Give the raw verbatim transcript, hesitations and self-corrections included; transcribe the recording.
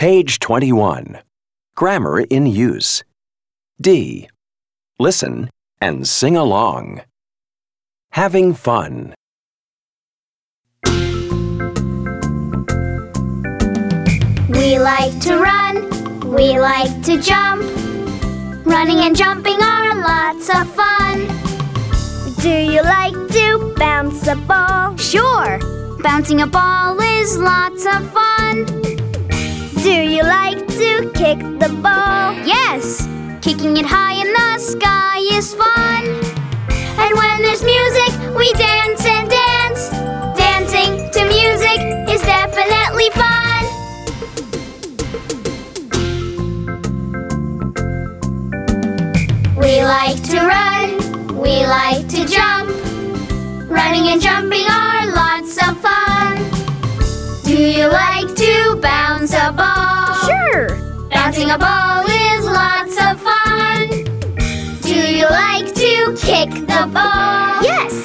Page twenty-one. Grammar in use. D. Listen and sing along. Having fun. We like to run, we like to jump. Running and jumping are lots of fun. Do you like to bounce a ball? Sure, bouncing a ball is lots of fun. Do you like to kick the ball? Yes, kicking it high in the sky is fun. And when there's music, we dance and dance. Dancing to music is definitely fun. We like to run, we like to jump. Running and jumping are lots of fun. Do you like to bounce a ball? Sure! Bouncing a ball is lots of fun. Do you like to kick the ball? Yes!